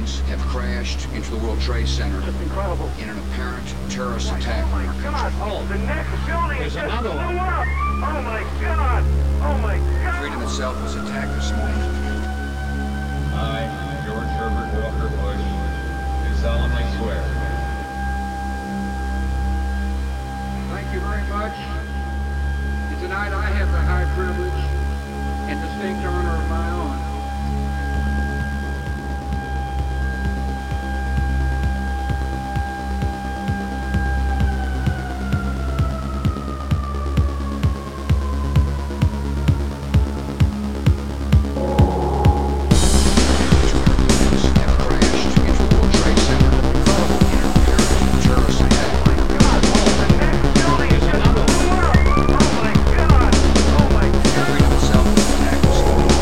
buildings have crashed into the World Trade Center It's incredible. in an apparent terrorist attack Oh on my our God! country. Oh, the next building There's just another blew one. up! Oh my God! Oh my God! Freedom itself was attacked this morning. I, George Herbert Walker Bush, do solemnly swear. Thank you very much. And tonight I have the high privilege and distinct honor of my own Have crashed into the World Trade Center in an apparent terrorist attack. God! Oh, the next building just blew up! Oh my God! Oh my God! Freedom itself was attacked this morning.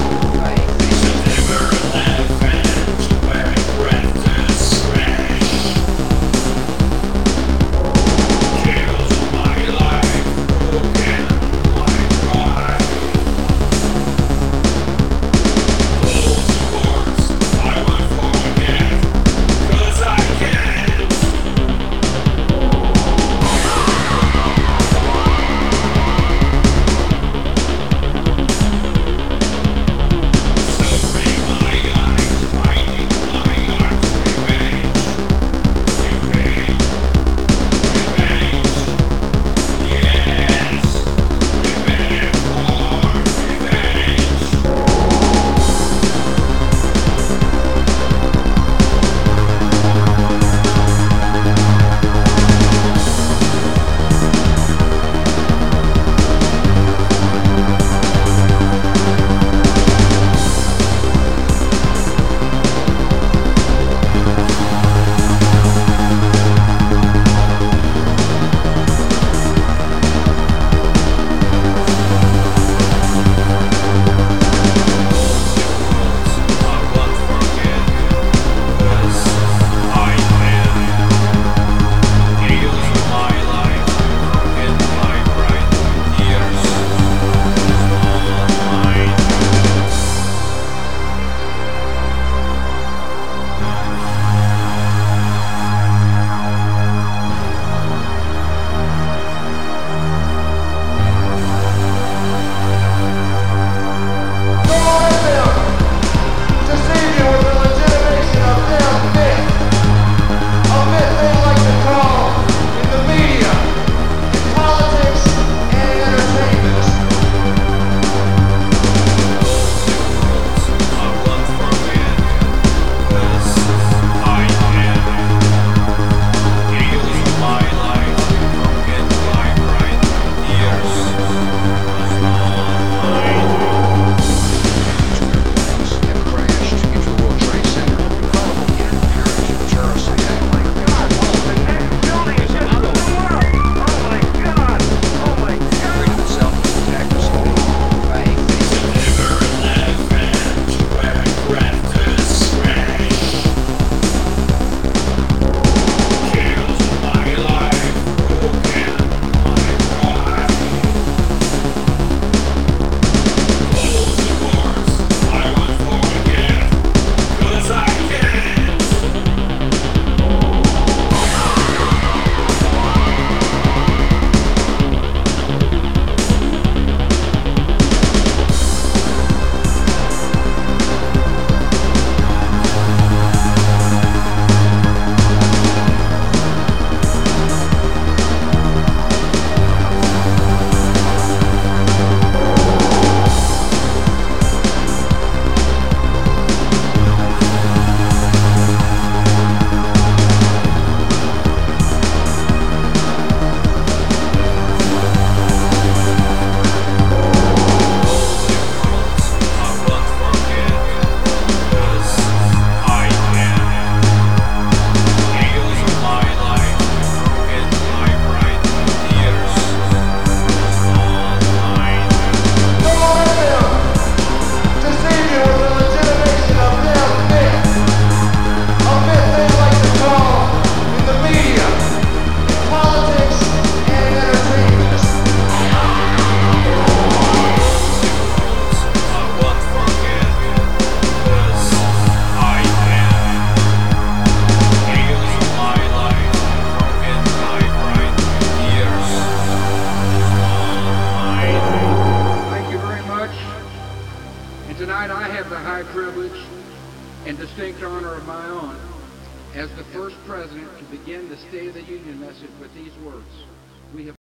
Tonight I have the high privilege and distinct honor of my own as the first president to begin the State of the Union message with these words. We have